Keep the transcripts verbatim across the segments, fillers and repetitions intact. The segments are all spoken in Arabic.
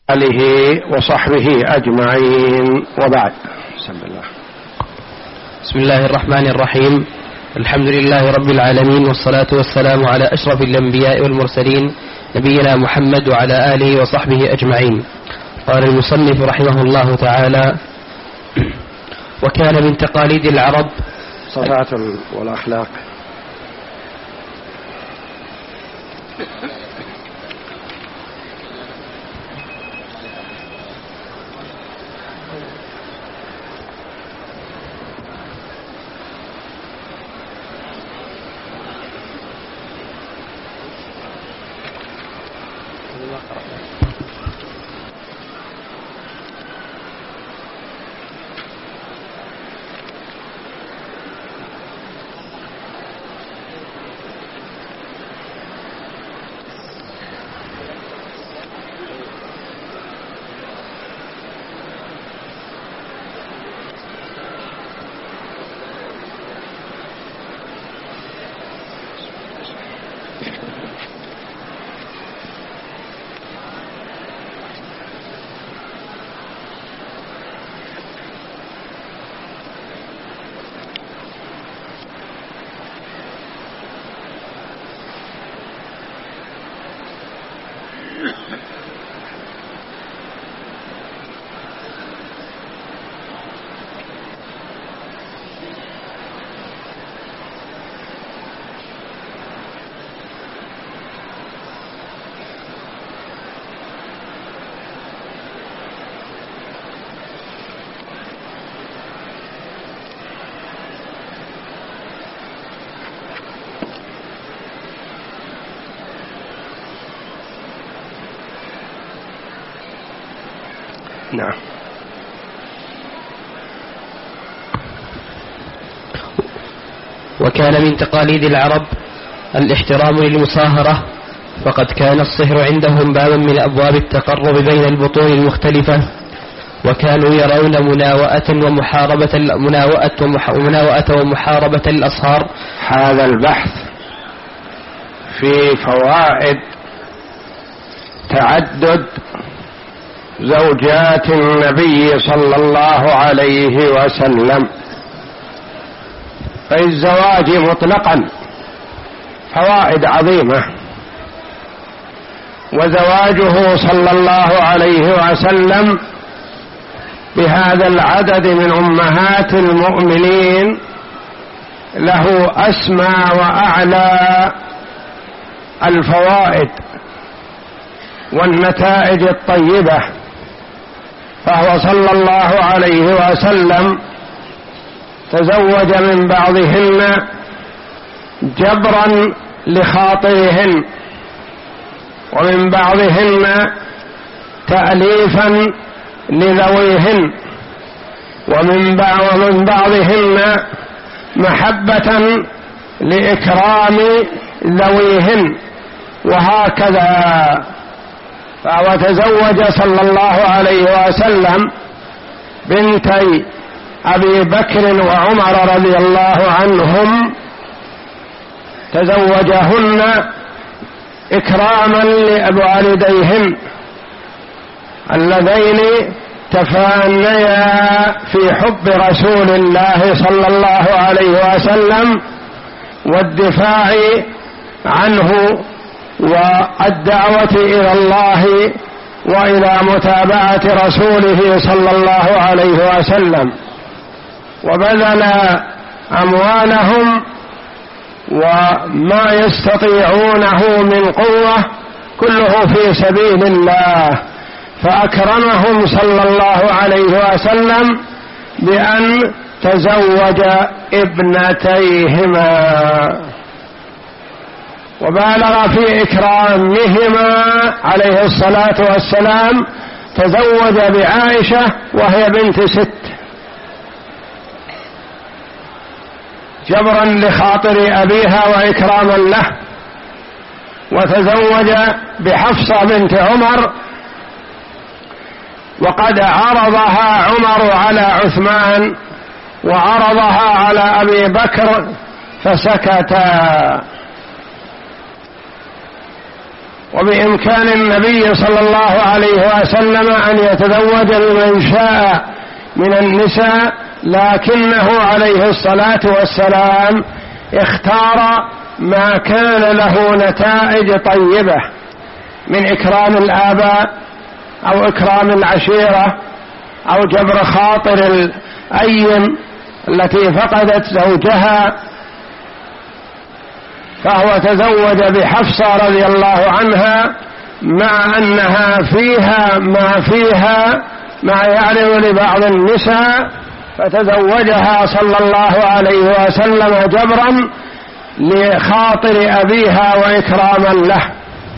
آله وصحبه أجمعين، وبعد. بسم الله. بسم الله الرحمن الرحيم. الحمد لله رب العالمين، والصلاة والسلام على أشرف الأنبياء والمرسلين نبينا محمد وعلى آله وصحبه أجمعين. قال المصنف رحمه الله تعالى: وكان من تقاليد العرب صفات والأخلاق. نعم. وكان من تقاليد العرب الاحترام للمصاهرة، فقد كان الصهر عندهم بابا من أبواب التقرب بين البطون المختلفة، وكانوا يرون مناوئة ومحاربة مناوئة ومحاربة الأصهار. هذا البحث في فوائد تعدد زوجات النبي صلى الله عليه وسلم. في الزواج مطلقا فوائد عظيمة، وزواجه صلى الله عليه وسلم بهذا العدد من أمهات المؤمنين له أسمى وأعلى الفوائد والنتائج الطيبة، فهو صلى الله عليه وسلم تزوج من بعضهن جبرا لخاطرهن، ومن بعضهن تأليفا لذويهن، ومن بعضهن محبة لإكرام ذويهن، وهكذا. فهو تزوج صلى الله عليه وسلم بنتي أبي بكر وعمر رضي الله عنهم، تزوجهن إكراما لوالديهن اللذين تفانيا في حب رسول الله صلى الله عليه وسلم والدفاع عنه والدعوة إلى الله وإلى متابعة رسوله صلى الله عليه وسلم، وبذل أموالهم وما يستطيعونه من قوة كله في سبيل الله، فأكرمهم صلى الله عليه وسلم بأن تزوج ابنتيهما، وبالغ في إكرامهما عليه الصلاة والسلام. تزوج بعائشة وهي بنت ست جبرا لخاطر أبيها وإكراما له، وتزوج بحفصة بنت عمر وقد عرضها عمر على عثمان وعرضها على أبي بكر فسكتا. وبإمكان النبي صلى الله عليه وسلم أن يتزوج بمن شاء من النساء، لكنه عليه الصلاة والسلام اختار ما كان له نتائج طيبة من إكرام الآباء أو إكرام العشيرة أو جبر خاطر الأيم التي فقدت زوجها، فهو تزوج بحفصة رضي الله عنها مع أنها فيها ما فيها ما يعرض لبعض النساء، فتزوجها صلى الله عليه وسلم جبرا لخاطر أبيها وإكراما له،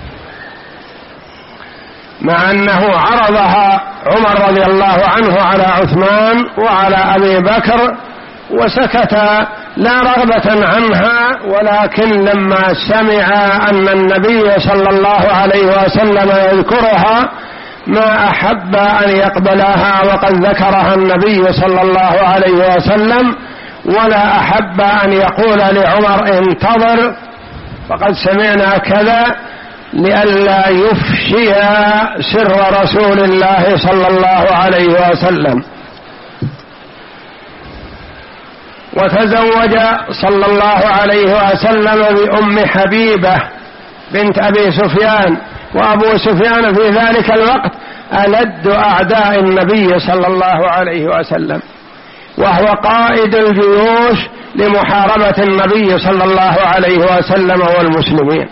مع أنه عرضها عمر رضي الله عنه على عثمان وعلى أبي بكر وسكت لا رغبة عنها، ولكن لما سمع أن النبي صلى الله عليه وسلم يذكرها ما أحب أن يقبلها، وقد ذكرها النبي صلى الله عليه وسلم، ولا أحب أن يقول لعمر انتظر فقد سمعنا كذا، لئلا يفشي سر رسول الله صلى الله عليه وسلم. وتزوج صلى الله عليه وسلم بأم حبيبة بنت أبي سفيان، وأبو سفيان في ذلك الوقت ألد أعداء النبي صلى الله عليه وسلم، وهو قائد الجيوش لمحاربة النبي صلى الله عليه وسلم والمسلمين،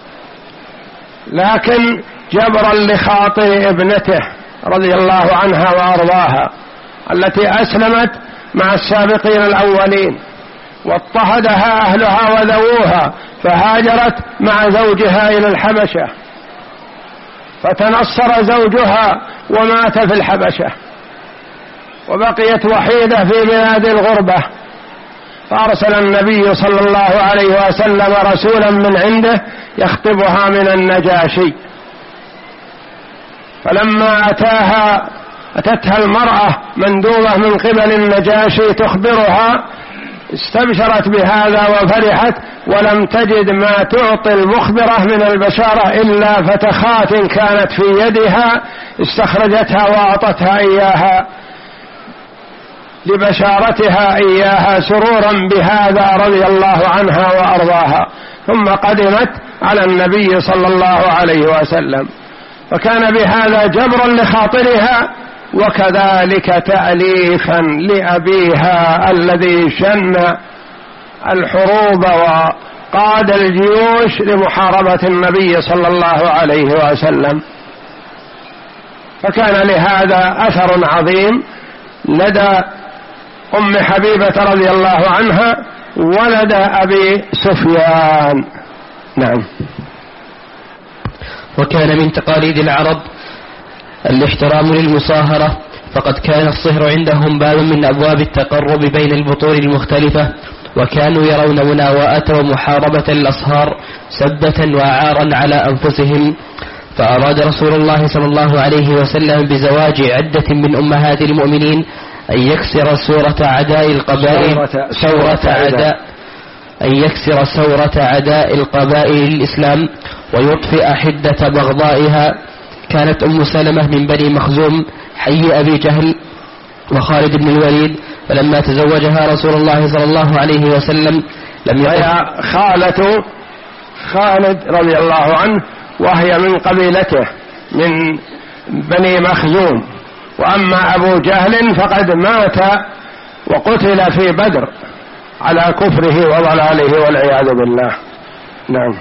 لكن جبرا لخاطر ابنته رضي الله عنها وأرضاها التي أسلمت مع السابقين الأولين، واضطهدها أهلها وذووها، فهاجرت مع زوجها إلى الحبشة، فتنصر زوجها ومات في الحبشة، وبقيت وحيدة في بلاد الغربة، فأرسل النبي صلى الله عليه وسلم رسولا من عنده يخطبها من النجاشي، فلما أتاها أتتها المرأة مندوبة من قبل النجاشي تخبرها استبشرت بهذا وفرحت، ولم تجد ما تعطي المخبرة من البشارة إلا فتخات كانت في يدها استخرجتها وأعطتها إياها لبشارتها إياها سرورا بهذا رضي الله عنها وأرضاها، ثم قدمت على النبي صلى الله عليه وسلم، فكان بهذا جبرا لخاطرها، وكذلك تأليفا لأبيها الذي شن الحروب وقاد الجيوش لمحاربة النبي صلى الله عليه وسلم، فكان لهذا أثر عظيم لدى أم حبيبة رضي الله عنها ولدى أبي سفيان. نعم. وكان من تقاليد العرب الاحترام للمصاهرة، فقد كان الصهر عندهم باب من أبواب التقرب بين البطون المختلفة، وكانوا يرون مناواة ومحاربة الأصهار سبة وعارا على أنفسهم، فأراد رسول الله صلى الله عليه وسلم بزواج عدة من أمهات المؤمنين أن يكسر سورة عداء القبائل سورة عداء أن يكسر سورة عداء القبائل الإسلام ويطفئ حدة بغضائها. كانت أم سلمة من بني مخزوم حي أبي جهل وخالد بن الوليد، فلما تزوجها رسول الله صلى الله عليه وسلم لم يقف خالة خالد رضي الله عنه، وهي من قبيلته من بني مخزوم، وأما أبو جهل فقد مات وقتل في بدر على كفره وضلاله والعياذ بالله. نعم.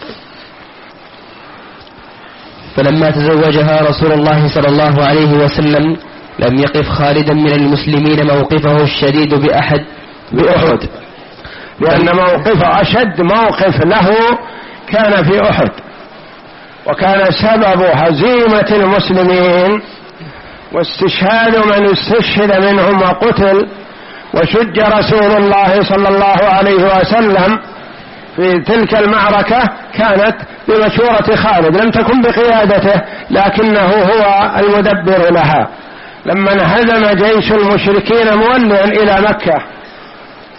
فلما تزوجها رسول الله صلى الله عليه وسلم لم يقف خالدا من المسلمين موقفه الشديد بأحد بأحد، لأن موقفه أشد موقف له كان في أحد، وكان سبب هزيمة المسلمين واستشهاد من استشهد منهم وقتل وشج رسول الله صلى الله عليه وسلم في تلك المعركة كانت بمشورة خالد، لم تكن بقيادته لكنه هو المدبر لها. لما انهزم جيش المشركين موليا إلى مكة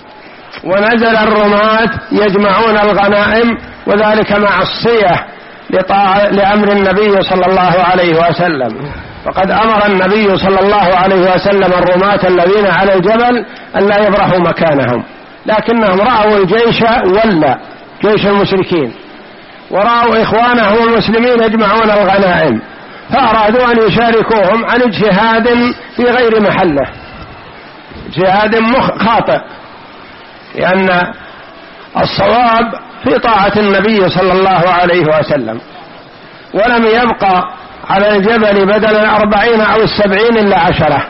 ونزل الرماة يجمعون الغنائم، وذلك مع الصية لأمر النبي صلى الله عليه وسلم، فقد أمر النبي صلى الله عليه وسلم الرماة الذين على الجبل أن لا يبرحوا مكانهم، لكنهم رأوا الجيش ولى جيش المشركين، ورأوا إخوانهم المسلمين يجمعون الغنائم، فأرادوا أن يشاركوهم عن اجتهاد في غير محله، اجتهاد خاطئ، لأن الصواب في طاعة النبي صلى الله عليه وسلم. ولم يبقى على الجبل بدل الأربعين أو السبعين إلا عشرة،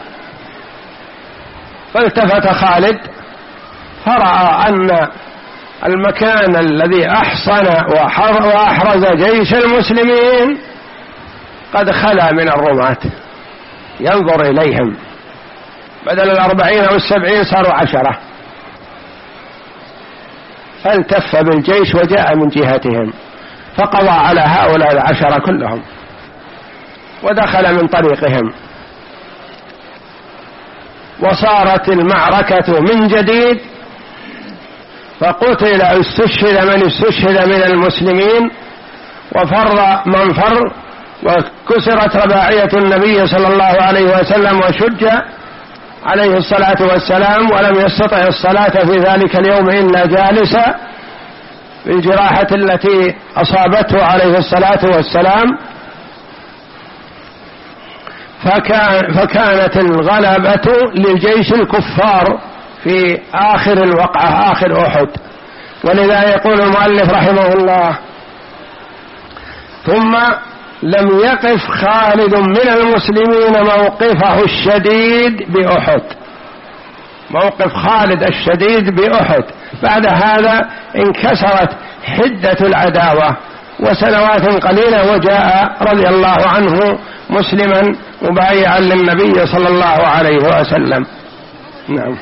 فالتفت خالد فرأى أن المكان الذي أحصن وأحرز جيش المسلمين قد خلا من الرماة، ينظر إليهم، بدل الأربعين أو السبعين صاروا عشرة، فالتف بالجيش وجاء من جهتهم فقضى على هؤلاء العشرة كلهم ودخل من طريقهم، وصارت المعركة من جديد، فقتل استشهد من استشهد من المسلمين وفر من فر، وكسرت رباعية النبي صلى الله عليه وسلم وشج عليه الصلاة والسلام، ولم يستطع الصلاة في ذلك اليوم إلا جالسا بالجراحة التي أصابته عليه الصلاة والسلام. فكان فكانت الغلبة للجيش الكفار في آخر الوقعة، آخر أحد. ولذا يقول المؤلف رحمه الله: ثم لم يقف خالد من المسلمين موقفه الشديد بأحد، موقف خالد الشديد بأحد، بعد هذا انكسرت حدة العداوة وسنوات قليلة، وجاء رضي الله عنه مسلما مبايعا للنبي صلى الله عليه وسلم. نعم.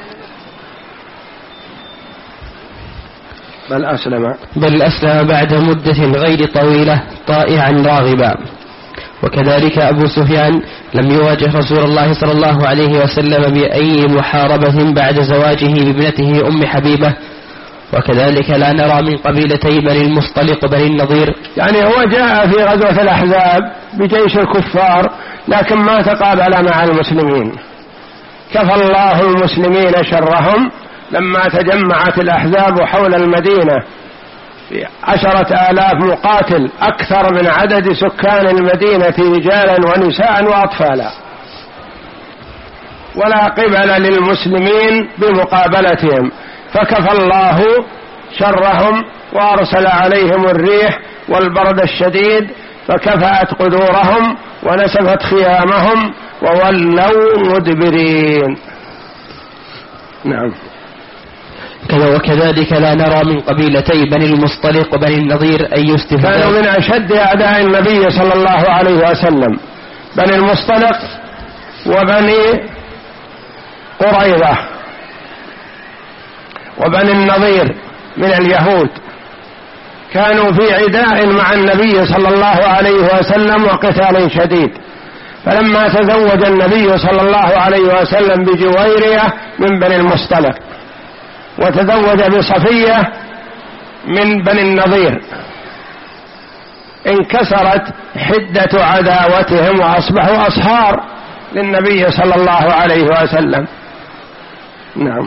بل أسلم بل أسلم بعد مدة غير طويلة طائعا راغبا. وكذلك أبو سفيان لم يواجه رسول الله صلى الله عليه وسلم بأي محاربة بعد زواجه بابنته أم حبيبة. وكذلك لا نرى من قبيلتي بني المصطلق بني النضير، يعني هو جاء في غزوة الأحزاب بجيش الكفار لكن ما تقابل مع المسلمين، كفى الله المسلمين شرهم لما تجمعت الأحزاب حول المدينة عشرة آلاف مقاتل، أكثر من عدد سكان المدينة رجالا ونساء وأطفالا، ولا قبل للمسلمين بمقابلتهم، فكفى الله شرهم وأرسل عليهم الريح والبرد الشديد فكفأت قدورهم ونسفت خيامهم وولوا مدبرين. نعم. وكذلك لا نرى من قبيلتي بني المصطلق وبني النضير أي استفزاز، كانوا من أشد أعداء النبي صلى الله عليه وسلم، بني المصطلق وبني قريظة وبني النضير من اليهود، كانوا في عداء مع النبي صلى الله عليه وسلم وقتال شديد. فلما تزوج النبي صلى الله عليه وسلم بجويرية من بني المصطلق، وتزوج بصفية من بني النضير، انكسرت حدة عداوتهم وأصبحوا أصهار للنبي صلى الله عليه وسلم. نعم.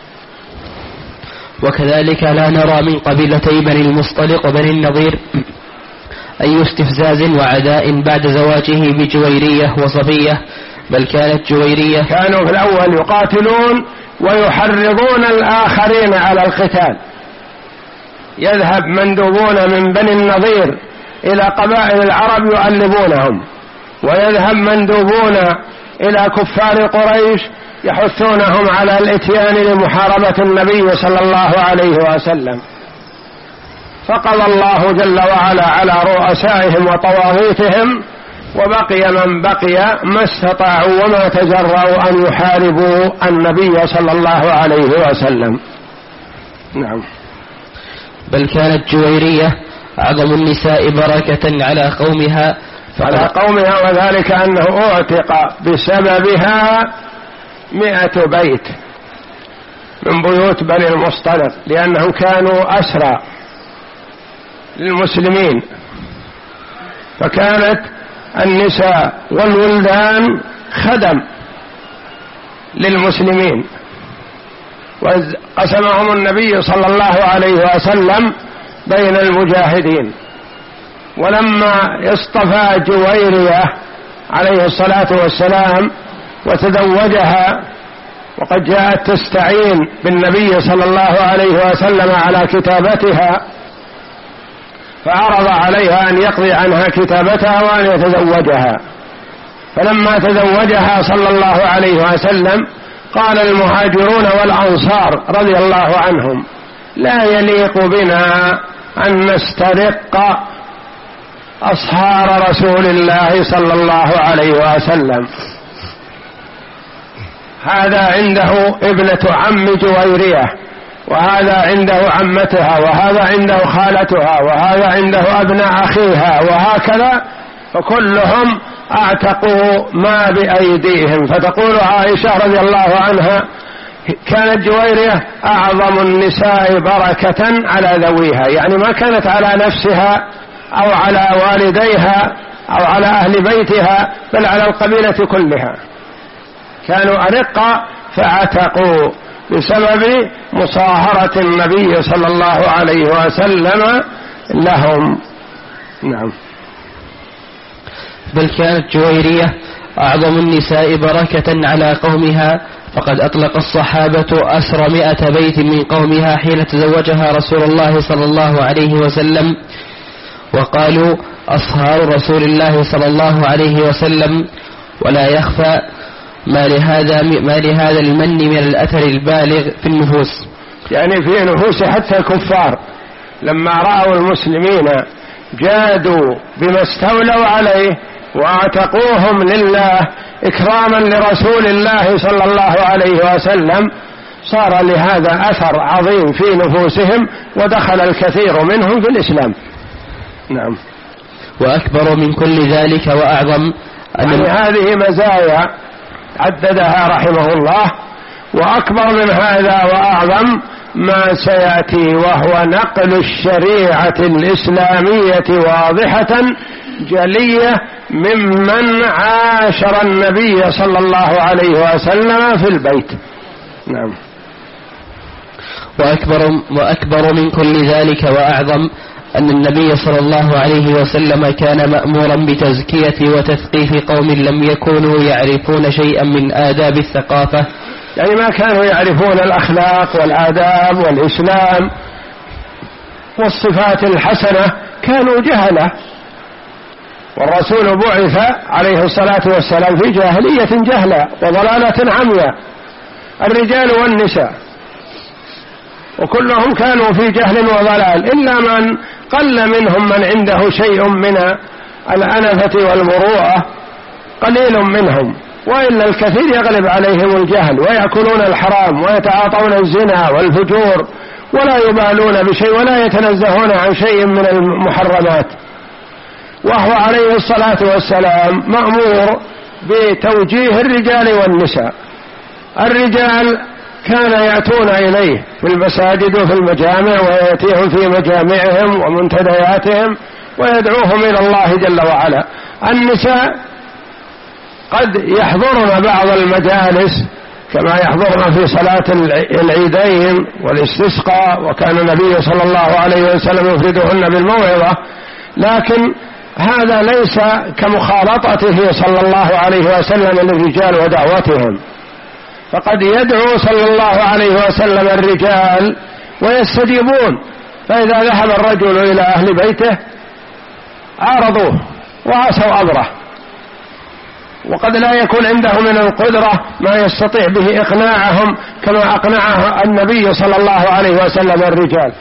وكذلك لا نرى من قبيلتي بني المصطلق وبني النضير أي استفزاز وعداء بعد زواجه بجويرية وصفية، بل كانت جويرية كانوا في الأول يقاتلون ويحرضون الآخرين على القتال، يذهب مندوبون من بني النضير إلى قبائل العرب يؤلبونهم، ويذهب مندوبون إلى كفار قريش يحثونهم على الاتيان لمحاربة النبي صلى الله عليه وسلم. فقضى الله جل وعلا على رؤسائهم وطواغيتهم، وبقي من بقي ما استطاعوا وما تجرؤوا أن يحاربوا النبي صلى الله عليه وسلم. نعم. بل كانت جويرية أعظم النساء بركة على قومها على قومها وذلك أنه أعتق بسببها مئة بيت من بيوت بني المصطلق، لأنهم كانوا أسرى للمسلمين، فكانت النساء والولدان خدم للمسلمين، وقسمهم النبي صلى الله عليه وسلم بين المجاهدين. ولما اصطفى جويرية عليه الصلاة والسلام وتزوجها، وقد جاءت تستعين بالنبي صلى الله عليه وسلم على كتابتها، فعرض عليها أن يقضي عنها كتابتها وأن يتزوجها. فلما تزوجها صلى الله عليه وسلم قال المهاجرون والأنصار رضي الله عنهم: لا يليق بنا أن نسترق أصهار رسول الله صلى الله عليه وسلم. هذا عنده ابنة عم جويرية، وهذا عنده عمتها، وهذا عنده خالتها، وهذا عنده أبناء أخيها، وهكذا، فكلهم اعتقوا ما بأيديهم. فتقول عائشة رضي الله عنها: كانت جويرية أعظم النساء بركة على ذويها، يعني ما كانت على نفسها أو على والديها أو على أهل بيتها، بل على القبيلة كلها. كانوا أرقى فعتقوا بسبب مصاهرة النبي صلى الله عليه وسلم لهم. نعم. بل كانت جويرية أعظم النساء بركة على قومها، فقد أطلق الصحابة أسر مئة بيت من قومها حين تزوجها رسول الله صلى الله عليه وسلم، وقالوا أصهار رسول الله صلى الله عليه وسلم. ولا يخفى ما لهذا ما لهذا المن من الأثر البالغ في النفوس، يعني في نفوس حتى الكفار لما رأوا المسلمين جادوا بما استولوا عليه واعتقوهم لله إكراما لرسول الله صلى الله عليه وسلم، صار لهذا أثر عظيم في نفوسهم، ودخل الكثير منهم في الإسلام. نعم. وأكبر من كل ذلك وأعظم يعني هذه مزايا عددها رحمه الله، وأكبر من هذا وأعظم ما سيأتي، وهو نقل الشريعة الإسلامية واضحة جلية ممن عاشر النبي صلى الله عليه وسلم في البيت. نعم. وأكبر, وأكبر من كل ذلك وأعظم أن النبي صلى الله عليه وسلم كان مأمورا بتزكية وتثقيف قوم لم يكونوا يعرفون شيئا من آداب الثقافة، يعني ما كانوا يعرفون الأخلاق والآداب والإسلام والصفات الحسنة، كانوا جهلة، والرسول بعث عليه الصلاة والسلام في جاهلية جهلة وضلالة عمياء، الرجال والنساء، وكلهم كانوا في جهل وضلال، إلا من قل منهم من عنده شيء من الأنفة والمروءة، قليل منهم، وإلا الكثير يغلب عليهم الجهل، ويأكلون الحرام ويتعاطون الزنا والفجور، ولا يبالون بشيء ولا يتنزهون عن شيء من المحرمات. وهو عليه الصلاة والسلام مأمور بتوجيه الرجال والنساء. الرجال كان يأتون إليه في المساجد وفي المجامع، ويأتيهم في مجامعهم ومنتدياتهم ويدعوهم إلى الله جل وعلا. النساء قد يحضرن بعض المجالس كما يحضرن في صلاة العيدين والاستسقاء، وكان النبي صلى الله عليه وسلم يفردهن بالموعظة، لكن هذا ليس كمخالطته صلى الله عليه وسلم للرجال ودعوتهم، فقد يدعو صلى الله عليه وسلم الرجال ويستجيبون، فإذا ذهب الرجل إلى أهل بيته عارضوه وعصوا أمره، وقد لا يكون عنده من القدرة ما يستطيع به إقناعهم كما أقنعه النبي صلى الله عليه وسلم الرجال.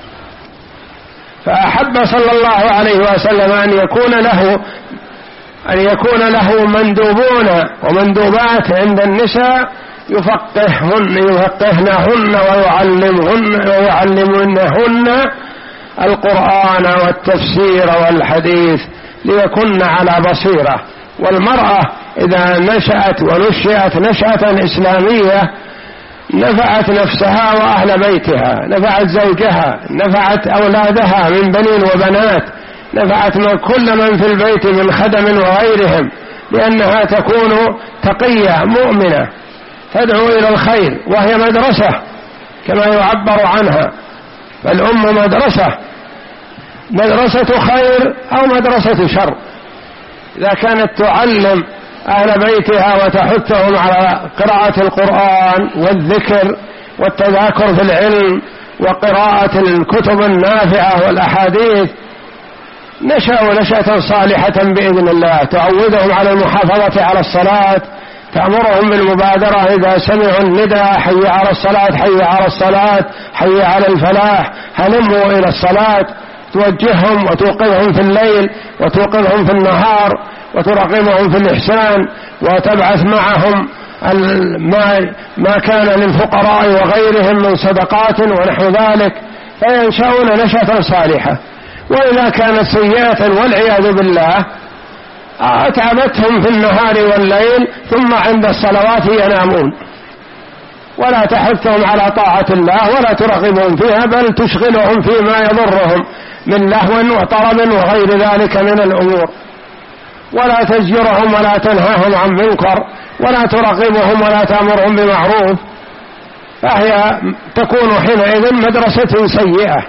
فأحب صلى الله عليه وسلم أن يكون له أن يكون له مندوبون ومندوبات عند النساء يفقههن يفقهنهن ويعلمهن ويعلمنهن القرآن والتفسير والحديث ليكن على بصيرة. والمرأة إذا نشأت ونشأت نشأة إسلامية نفعت نفسها وأهل بيتها، نفعت زوجها، نفعت أولادها من بنين وبنات، نفعت من كل من في البيت من خدم وغيرهم، لأنها تكون تقية مؤمنة تدعو إلى الخير، وهي مدرسة كما يعبر عنها، فالأم مدرسة، مدرسة خير أو مدرسة شر. إذا كانت تعلم أهل بيتها وتحثهم على قراءة القرآن والذكر والتذاكر في العلم وقراءة الكتب النافعة والأحاديث، نشأوا نشأة صالحة بإذن الله، تعودهم على المحافظة على الصلاة، تأمرهم بالمبادرة إذا سمعوا النداء، حي على الصلاة حي على الصلاة حي على الفلاح، هلموا إلى الصلاة، توجههم وتوقظهم في الليل وتوقظهم في النهار، وترغبهم في الإحسان، وتبعث معهم ما ما كان للفقراء وغيرهم من صدقات ونحو ذلك، فينشأون نشأة صالحة. وإذا كانت سيئة والعياذ بالله أتعبتهم في النهار والليل، ثم عند الصلوات ينامون، ولا تحثهم على طاعة الله ولا ترغبهم فيها، بل تشغلهم فيما يضرهم من لهو وطرب وغير ذلك من الأمور، ولا تزجرهم ولا تنهاهم عن منكر ولا ترغبهم ولا تأمرهم بمعروف، فهي تكون حينئذ مدرسة سيئة،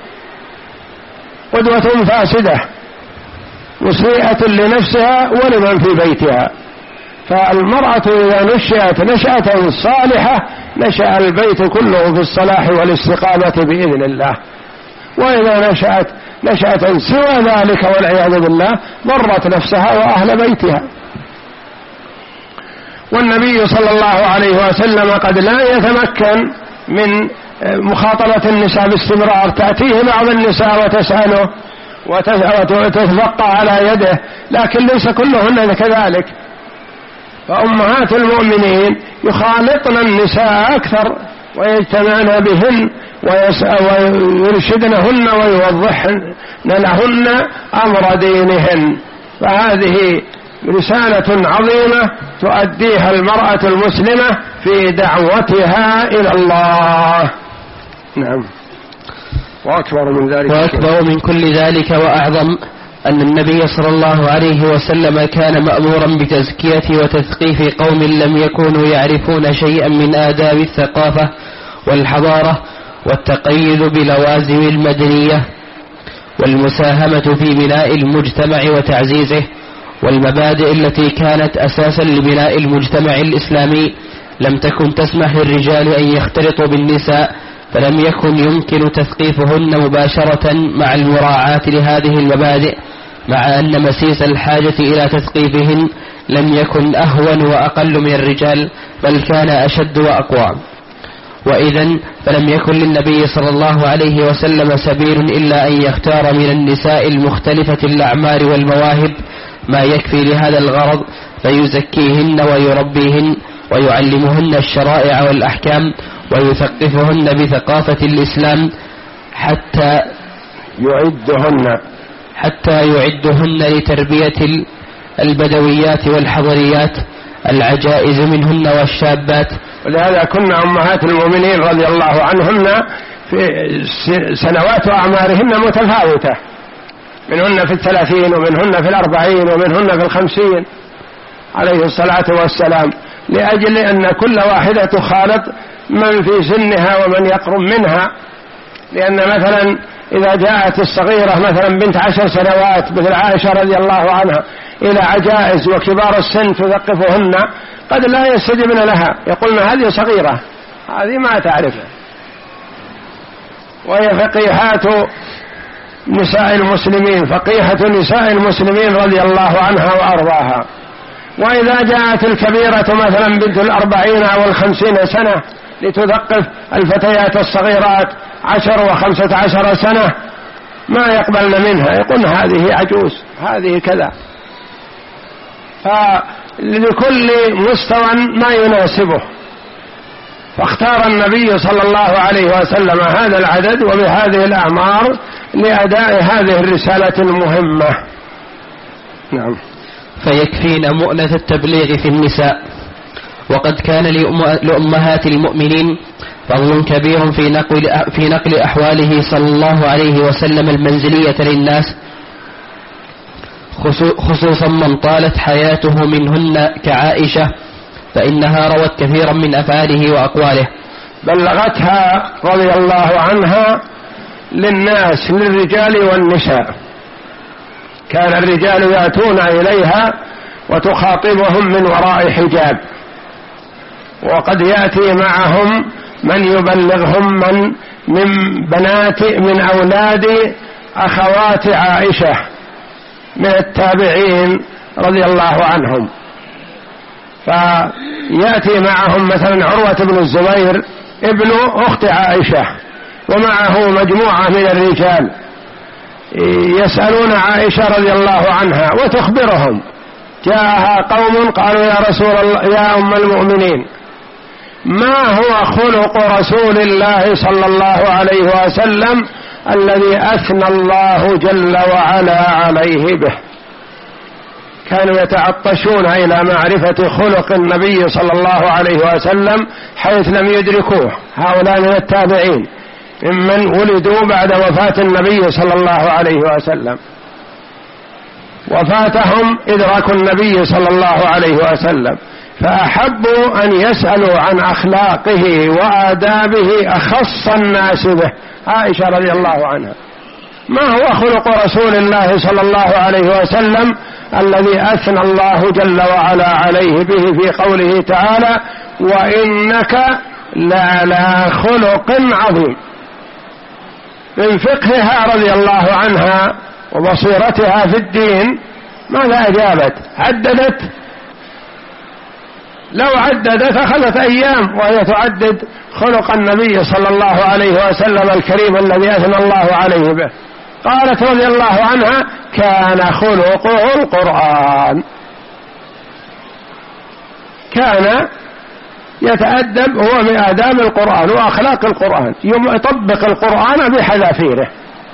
قدوة فاسدة مسيئة لنفسها ولمن في بيتها. فالمرأة إذا نشأت نشأة صالحة نشأ البيت كله في الصلاح والاستقامة بإذن الله، وإذا نشأت نشأة سوى ذلك والعياذ بالله ضرت نفسها وأهل بيتها. والنبي صلى الله عليه وسلم قد لا يتمكن من مخاطبة النساء باستمرار، تأتيه بعض النساء وتسأله وتتفقى على يده، لكن ليس كلهن كذلك، فأمهات المؤمنين يخالطن النساء أكثر ويجتمعن بهن ويرشدنهن ويوضحن لهن أمر دينهن، فهذه رسالة عظيمة تؤديها المرأة المسلمة في دعوتها إلى الله. نعم. وأكبر من ذلك وأكبر من كل ذلك وأعظم أن النبي صلى الله عليه وسلم كان مأمورا بتزكية وتثقيف قوم لم يكونوا يعرفون شيئا من آداب الثقافة والحضارة والتقيد بلوازم المدنية والمساهمة في بناء المجتمع وتعزيزه، والمبادئ التي كانت أساسا لبناء المجتمع الإسلامي لم تكن تسمح للرجال أن يختلطوا بالنساء، فلم يكن يمكن تثقيفهن مباشرة مع المراعاة لهذه المبادئ، مع أن مسيس الحاجة إلى تثقيفهن لم يكن أهون وأقل من الرجال، بل كان أشد وأقوى. وإذن فلم يكن للنبي صلى الله عليه وسلم سبيل إلا أن يختار من النساء المختلفة الأعمار والمواهب ما يكفي لهذا الغرض، فيزكيهن ويربيهن ويعلمهن الشرائع والأحكام ويثقفهن بثقافة الإسلام حتى يعدهن حتى يعدهن لتربية البدويات والحضريات العجائز منهن والشابات. ولهذا كنا أمهات المؤمنين رضي الله عنهن في سنوات وأعمارهن متفاوتة، منهن في الثلاثين ومنهن في الأربعين ومنهن في الخمسين عليه الصلاة والسلام، لأجل أن كل واحدة تخالط من في سنها ومن يقرب منها، لأن مثلا إذا جاءت الصغيرة مثلا بنت عشر سنوات مثل عائشة رضي الله عنها إلى عجائز وكبار السن تثقفهن قد لا يستجبن لها، يقولن هذه صغيرة هذه ما تعرفه، وهي فقيهات نساء المسلمين، فقيهة نساء المسلمين رضي الله عنها وأرضاها. وإذا جاءت الكبيرة مثلا بنت الأربعين أو الخمسين سنة لتثقف الفتيات الصغيرات عشر وخمسة عشر سنة ما يقبلن منها، يقولن هذه عجوز هذه كذا، فلكل مستوى ما يناسبه، فاختار النبي صلى الله عليه وسلم هذا العدد وبهذه الأعمار لأداء هذه الرسالة المهمة. نعم. فيكفين مؤنة التبليغ في النساء. وقد كان لأمهات المؤمنين فضل كبير في نقل, في نقل أحواله صلى الله عليه وسلم المنزلية للناس، خصوصا من طالت حياته منهن كعائشة، فإنها روت كثيرا من أفعاله وأقواله. بلغتها رضي الله عنها للناس، للرجال والنساء. كان الرجال يأتون إليها وتخاطبهم من وراء حجاب، وقد يأتي معهم من يبلغهم من من بنات من أولاد أخوات عائشة من التابعين رضي الله عنهم، فيأتي معهم مثلا عروة بن الزبير ابن أخت عائشة، ومعه مجموعة من الرجال يسألون عائشة رضي الله عنها وتخبرهم. جاءها قوم قالوا يا رسول الله يا أم المؤمنين ما هو خلق رسول الله صلى الله عليه وسلم الذي أثنى الله جل وعلا عليه به؟ كانوا يتعطشون إلى معرفة خلق النبي صلى الله عليه وسلم حيث لم يدركوه هؤلاء من التابعين ممن ولدوا بعد وفاة النبي صلى الله عليه وسلم، وفاتهم إدراك النبي صلى الله عليه وسلم، فأحبوا أن يسألوا عن أخلاقه وآدابه أخص الناس به عائشة رضي الله عنها. ما هو خلق رسول الله صلى الله عليه وسلم الذي أثنى الله جل وعلا عليه به في قوله تعالى وإنك لعلى خلق عظيم؟ من فقهها رضي الله عنها وبصيرتها في الدين ماذا أجابت؟ عددت؟ لو عددت أخذت أيام وهي تعدد خلق النبي صلى الله عليه وسلم الكريم الذي أثنى الله عليه به. قالت رضي الله عنها كان خلقه القرآن، كان يتأدب هو من آداب القرآن وأخلاق القرآن، يطبق القرآن بحذافيره.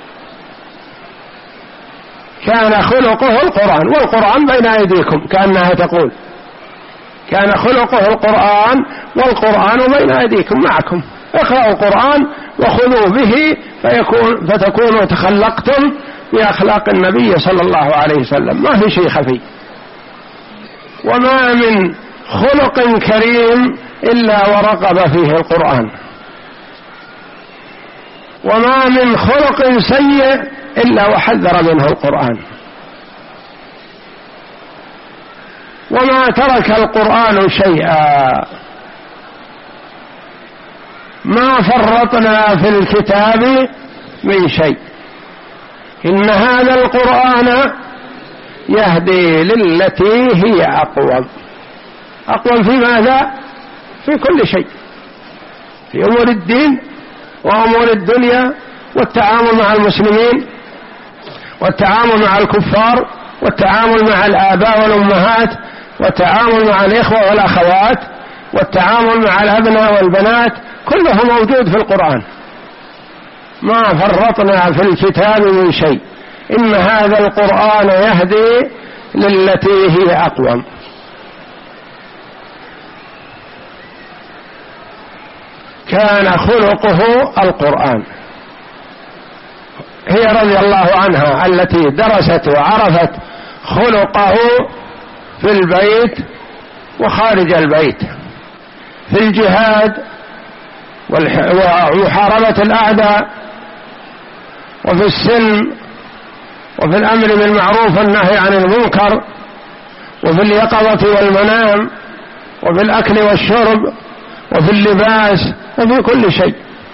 كان خلقه القرآن، والقرآن بين أيديكم كأنها تقول كان خلقه القرآن والقرآن بين أيديكم معكم، اقرأوا القرآن وخذوا به فيكون فتكونوا تخلقتم بأخلاق النبي صلى الله عليه وسلم، ما في شيء خفي. وما من خلق كريم إلا ورغب فيه القرآن، وما من خلق سيء إلا وحذر منه القرآن. وما ترك القرآن شيئا، ما فرطنا في الكتاب من شيء، إن هذا القرآن يهدي للتي هي أقوم. أقوم في ماذا؟ في كل شيء، في أمور الدين وأمور الدنيا والتعامل مع المسلمين والتعامل مع الكفار والتعامل مع الآباء والأمهات والتعامل مع الإخوة والأخوات والتعامل مع الأبناء والبنات، كله موجود في القرآن. ما فرطنا في الكتاب من شيء، إن هذا القرآن يهدي للتي هي أقوم. كان خلقه القرآن. هي رضي الله عنها التي درست وعرفت خلقه في البيت وخارج البيت، في الجهاد ومحاربة الأعداء، وفي السلم، وفي الأمر بالمعروف والنهي عن المنكر، وفي اليقظة والمنام، وفي الأكل والشرب، وفي اللباس، وفي كل شيء.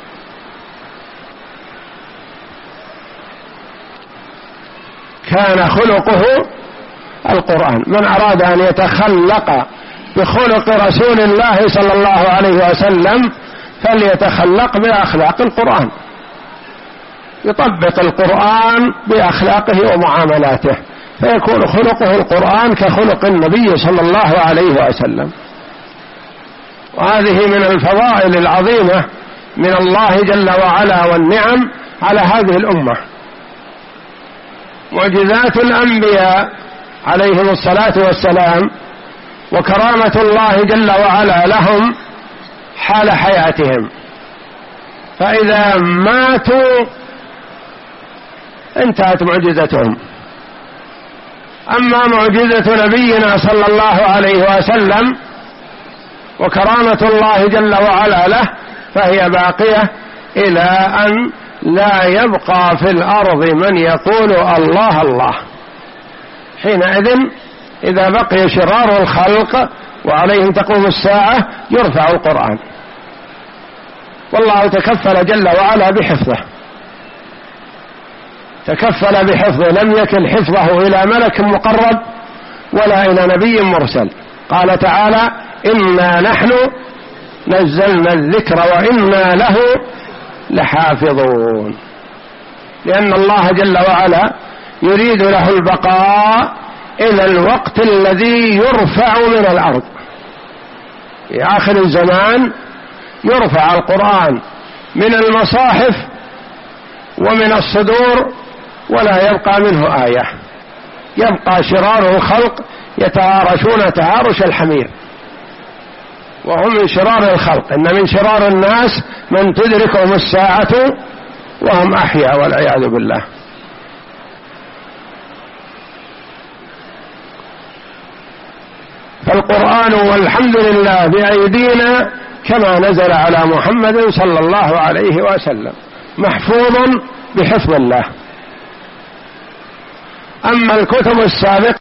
كان خلقه القرآن. من أراد أن يتخلق بخلق رسول الله صلى الله عليه وسلم فليتخلق بأخلاق القرآن، يطبق القرآن بأخلاقه ومعاملاته، فيكون خلقه القرآن كخلق النبي صلى الله عليه وسلم. وهذه من الفضائل العظيمة من الله جل وعلا والنعم على هذه الأمة. معجزات الأنبياء عليهم الصلاة والسلام وكرامة الله جل وعلا لهم حال حياتهم، فإذا ماتوا انتهت معجزتهم. أما معجزة نبينا صلى الله عليه وسلم وكرامة الله جل وعلا له فهي باقية إلى أن لا يبقى في الأرض من يقول الله الله. حينئذ إذا بقي شرار الخلق وعليهم تقوم الساعة يرفع القرآن، والله تكفل جل وعلا بحفظه، تكفل بحفظه، لم يكن حفظه إلى ملك مقرب ولا إلى نبي مرسل. قال تعالى: إنا نحن نزلنا الذكر وإنا له لحافظون، لأن الله جل وعلا يريد له البقاء إلى الوقت الذي يرفع من الأرض. في آخر الزمان يرفع القرآن من المصاحف ومن الصدور ولا يبقى منه آية، يبقى شرار الخلق يتهارشون تهارش الحمير، وهم من شرار الخلق. إن من شرار الناس من تدركهم الساعة وهم أحياء والعياذ بالله. فالقرآن والحمد لله بأيدينا كما نزل على محمد صلى الله عليه وسلم، محفوظ بحفظ الله. أما الكتب السابقة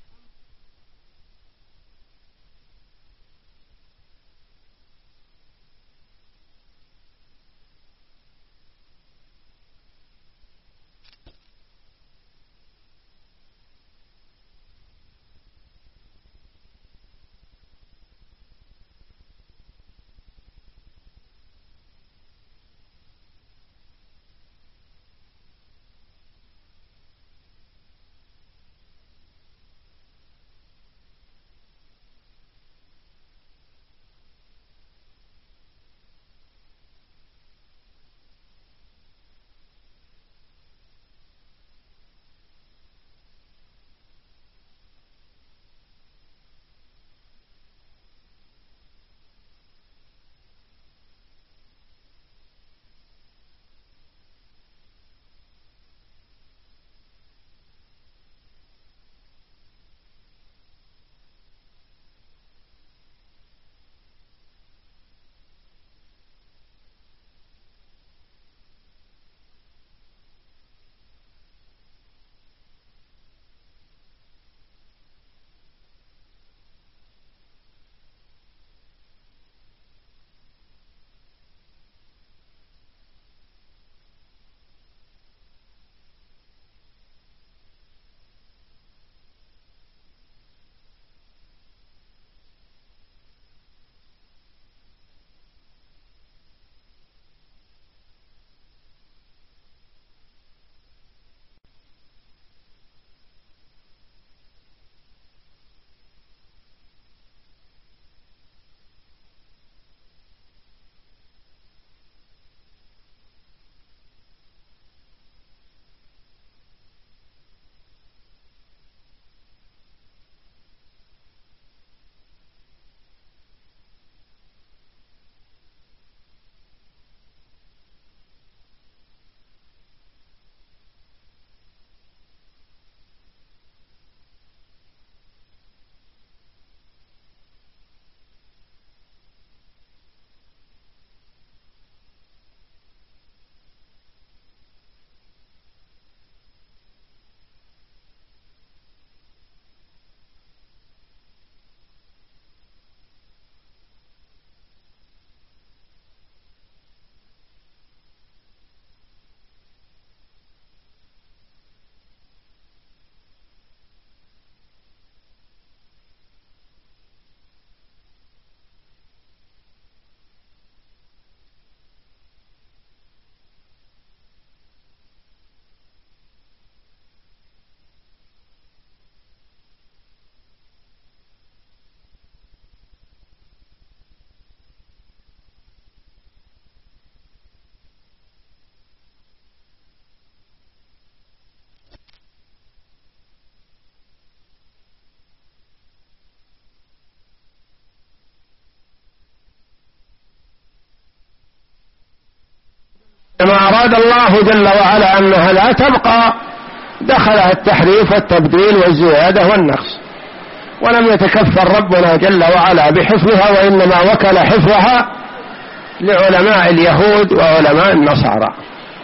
كما أراد الله جل وعلا أنها لا تبقى دخلها التحريف والتبديل والزيادة والنقص، ولم يتكفل ربنا جل وعلا بحفظها، وإنما وكل حفظها لعلماء اليهود وعلماء النصارى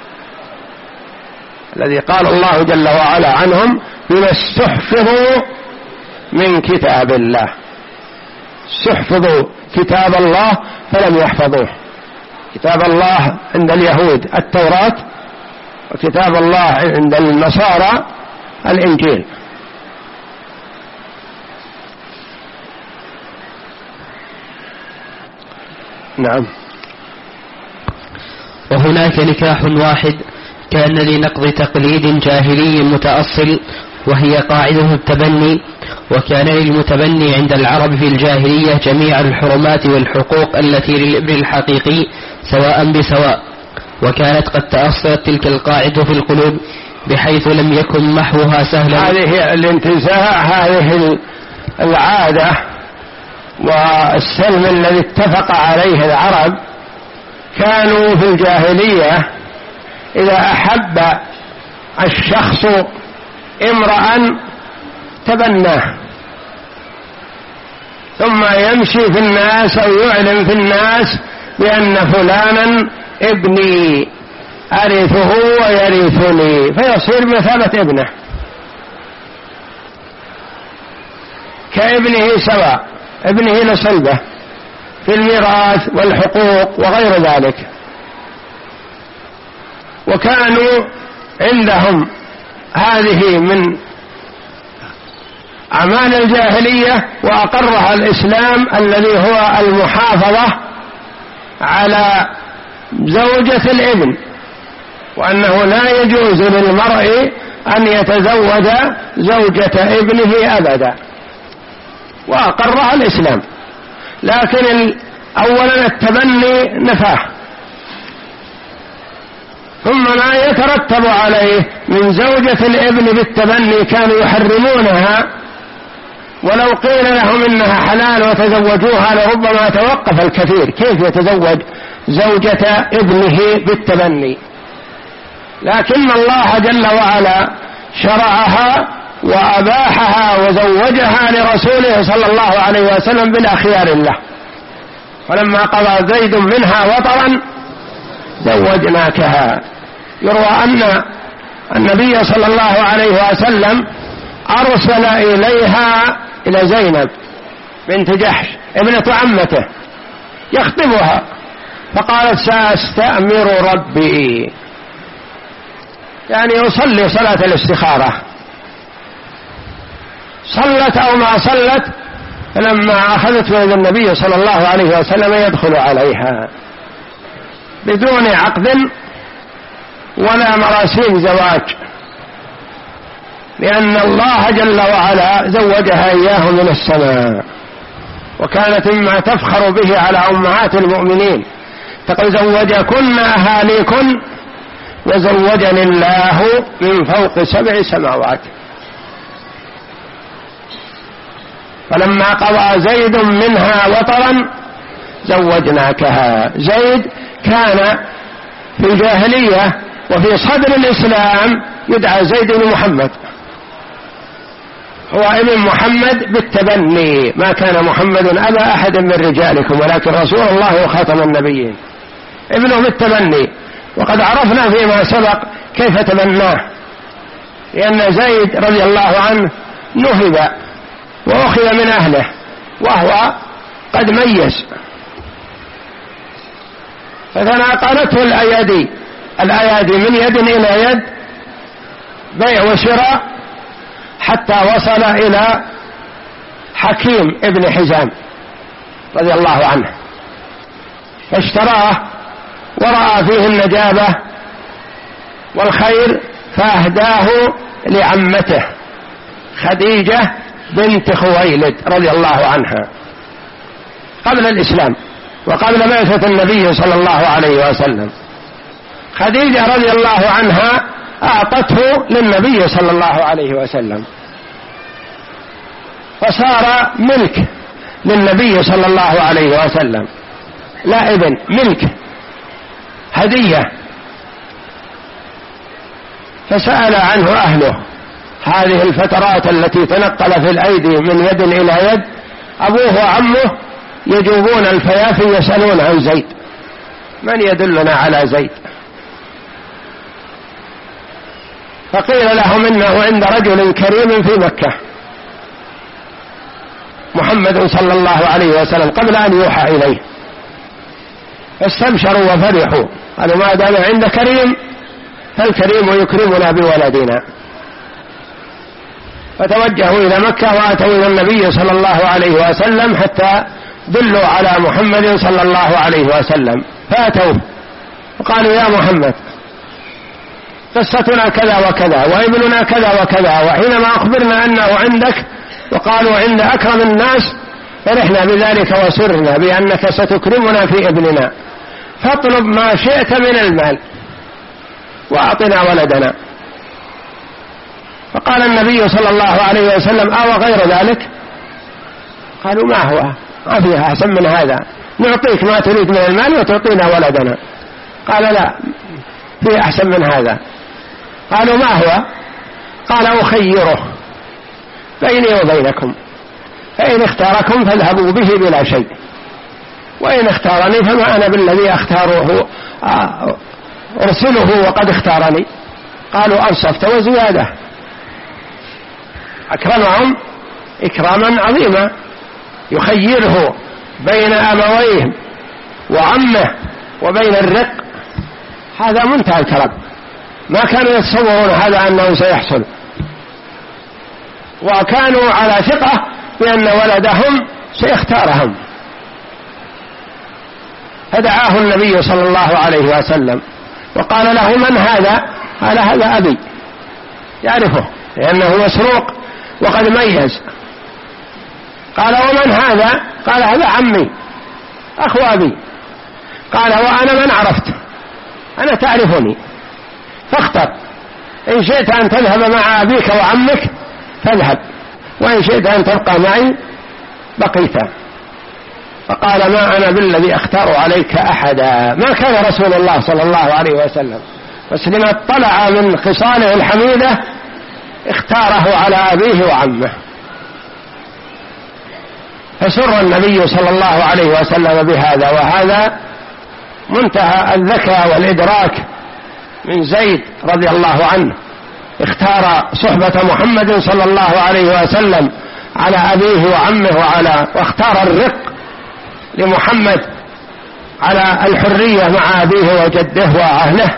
الذي قال الله جل وعلا عنهم بما استحفظوا من كتاب الله. استحفظوا كتاب الله فلم يحفظوه. كتاب الله عند اليهود التوراة، وكتاب الله عند النصارى الإنجيل. نعم. وهناك نكاح واحد كان لنقض تقليد جاهلي متأصل، وهي قاعدة التبني، وكان للمتبني عند العرب في الجاهلية جميع الحرمات والحقوق التي للابن الحقيقي سواء بسواء، وكانت قد تأصلت تلك القاعدة في القلوب بحيث لم يكن محوها سهلا. هذه الانتزاع، هذه العادة والسلم الذي اتفق عليه العرب، كانوا في الجاهلية إذا أحب الشخص امرأ تبناه، ثم يمشي في الناس أو يعلن في الناس بأن فلانا ابني أرثه ويرثني، فيصير بمثابة ابنه كابنه سواء، ابنه لصلبه في الميراث والحقوق وغير ذلك. وكانوا عندهم هذه من أعمال الجاهلية، وأقرها الإسلام الذي هو المحافظة على زوجة الابن، وأنه لا يجوز للمرء أن يتزوج زوجة ابنه أبدا، وأقرها الإسلام. لكن أولا التبني نفاه، ثم ما يترتب عليه من زوجة الابن بالتبني كانوا يحرمونها، ولو قيل لهم إنها حلال وتزوجوها لربما توقف الكثير، كيف يتزوج زوجة ابنه بالتبني؟ لكن الله جل وعلا شرعها وأباحها وزوجها لرسوله صلى الله عليه وسلم بلا خيار له. فلما قضى زيد منها وطرا زوجناكها. يروى أن النبي صلى الله عليه وسلم أرسل إليها إلى زينب بنت جحش ابنة عمته يخطبها، فقالت سأستأمر ربي، يعني يصلي صلاة الاستخارة، صلت أو ما صلت، فلما أخذت من النبي صلى الله عليه وسلم يدخل عليها بدون عقد ولا مراسيم زواج، لأن الله جل وعلا زوجها إياه من السماء، وكانت مما تفخر به على أمهات المؤمنين، تقول زوجكن أهاليكن وزوجني الله من فوق سبع سماوات. فلما قضى زيد منها وطرا زوجناكها. زيد كان في الجاهلية وفي صدر الإسلام يدعى زيد بن محمد، هو ابن محمد بالتبني، ما كان محمد أبا أحد من رجالكم ولكن رسول الله وخاتم النبيين، ابنه بالتبني. وقد عرفنا فيما سبق كيف تبناه، لأن زيد رضي الله عنه نهب وأخذ من أهله وهو قد ميز، فتناقلته الأيادي الأيادي من يد إلى يد، بيع وشراء، حتى وصل إلى حكيم ابن حزام رضي الله عنه، فاشتراه ورأى فيه النجابة والخير فأهداه لعمته خديجة بنت خويلد رضي الله عنها قبل الإسلام وقبل بعثة النبي صلى الله عليه وسلم. خديجة رضي الله عنها أعطته للنبي صلى الله عليه وسلم، فصار ملك للنبي صلى الله عليه وسلم، لا ابن، ملك، هدية. فسأل عنه أهله هذه الفترات التي تنقل في الأيدي من يد إلى يد، أبوه وعمه يجوبون الفيافي يسألون عن زيد، من يدلنا على زيد؟ فقيل لهم إنه عند رجل كريم في مكة محمد صلى الله عليه وسلم قبل أن يوحى إليه، استبشروا وفرحوا، قالوا ما دام عند كريم فالكريم يكرمنا بولدنا، فتوجهوا إلى مكة وأتوا إلى النبي صلى الله عليه وسلم حتى دلوا على محمد صلى الله عليه وسلم، فأتوا وقالوا يا محمد قصتنا كذا وكذا وابننا كذا وكذا، وحينما أخبرنا أنه عندك وقالوا عند أكرم الناس فرحنا بذلك وسرنا بأنك ستكرمنا في ابننا، فاطلب ما شئت من المال وأعطنا ولدنا. فقال النبي صلى الله عليه وسلم أو غير ذلك؟ قالوا ما هو، ما فيها أحسن من هذا، نعطيك ما تريد من المال وتعطينا ولدنا. قال لا، فيه أحسن من هذا. قالوا ما هو؟ قال أخيره بيني وبينكم، فإن اختاركم فاذهبوا به بلا شيء، وإن اختارني فما أنا بالذي أختاره أرسله وقد اختارني. قالوا أنصفت وزيادة، أكرمهم إكراما عظيما، يخيره بين أبويه وعمه وبين الرق، هذا منتهى الكرم، ما كانوا يتصورون هذا أنه سيحصل، وكانوا على ثقة بأن ولدهم سيختارهم. فدعاه النبي صلى الله عليه وسلم وقال له من هذا؟ قال هذا أبي، يعرفه لأنه مسروق وقد ميز. قال ومن هذا؟ قال هذا عمي أخو أبي. قال وأنا من عرفت؟ أنا تعرفني، فاختر، إن شئت أن تذهب مع أبيك وعمك فاذهب، وإن شئت أن تبقى معي بقيت. فقال ما أنا بالذي أختار عليك أحدا. ما كان رسول الله صلى الله عليه وسلم بس لما اطلع من خصاله الحميدة اختاره على أبيه وعمه. فسر النبي صلى الله عليه وسلم بهذا، وهذا منتهى الذكاء والإدراك من زيد رضي الله عنه، اختار صحبة محمد صلى الله عليه وسلم على أبيه وعمه وعلى واختار الرق لمحمد على الحرية مع أبيه وجده وأهله.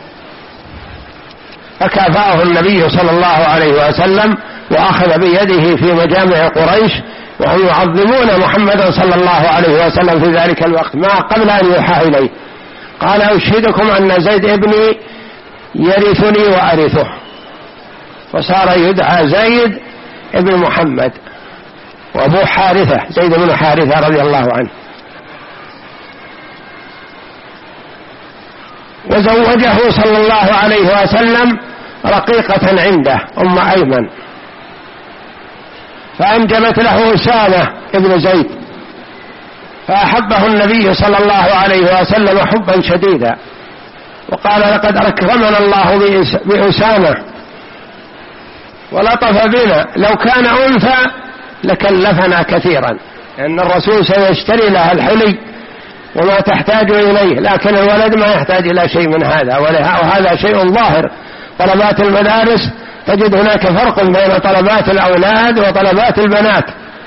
فكافأه النبي صلى الله عليه وسلم وأخذ بيده في مجامع قريش وهم يعظمون محمدا صلى الله عليه وسلم في ذلك الوقت ما قبل أن يوحى إليه. قال أشهدكم أن زيد ابني يرثني وأرثه، وصار يدعى زيد ابن محمد، وأبوه حارثة زيد بن حارثة رضي الله عنه. وزوجه صلى الله عليه وسلم رقيقة عنده أم أيمن، فأنجبت له أسامة ابن زيد، فأحبه النبي صلى الله عليه وسلم حبا شديدا، وقال لقد أكرمنا الله بأسامة ولطف بنا، لو كان أنثى لكلفنا كثيرا، لأن الرسول سيشتري لها الحلي وما تحتاج إليه، لكن الولد ما يحتاج إلى شيء من هذا، وهذا شيء ظاهر. طلبات المدارس تجد هناك فرق بين طلبات الأولاد وطلبات البنات.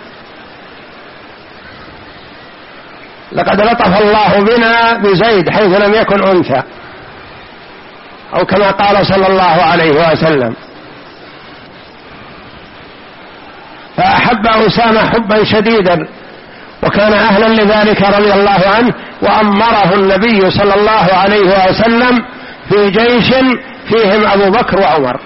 لقد لطف الله بنا بزيد حيث لم يكن أنثى، أو كما قال صلى الله عليه وسلم. فأحب أسامة حبا شديدا وكان أهلا لذلك رضي الله عنه، وأمره النبي صلى الله عليه وسلم في جيش فيهم أبو بكر وعمر.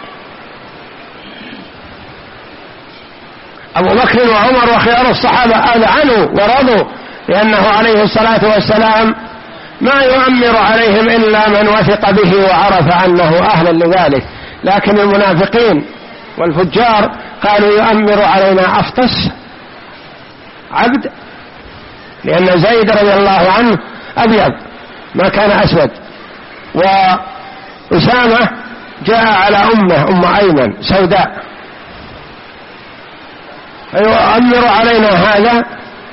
أبو بكر وعمر وخيار الصحابة أذعنوا ورضوا، لأنه عليه الصلاة والسلام ما يؤمر عليهم إلا من وثق به وعرف أنه أهلا لذلك، لكن المنافقين والفجار قالوا يؤمر علينا أفطس عبد، لأن زيد رضي الله عنه أبيض ما كان أسود، وأسامة جاء على أمه أم أيمن سوداء فيؤمر علينا هذا.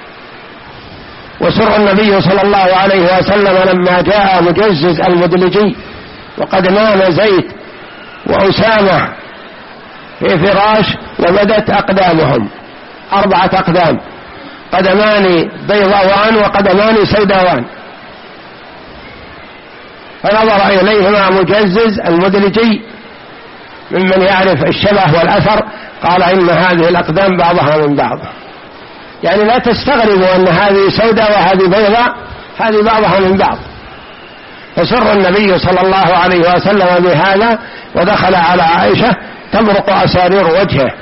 وسر النبي صلى الله عليه وسلم لما جاء مجزز المدلجي وقد نام زيد وأسامة في فراش وبدت أقدامهم أربعة أقدام، قدمان بيضاوان وقدمان سوداوان، فنظر إليهما مجزز المدلجي ممن يعرف الشبه والأثر، قال إن هذه الأقدام بعضها من بعض، يعني لا تستغربوا أن هذه سوداء وهذه بيضاء، هذه بعضها من بعض. فسر النبي صلى الله عليه وسلم بهذا، ودخل على عائشة تبرق أسارير وجهه،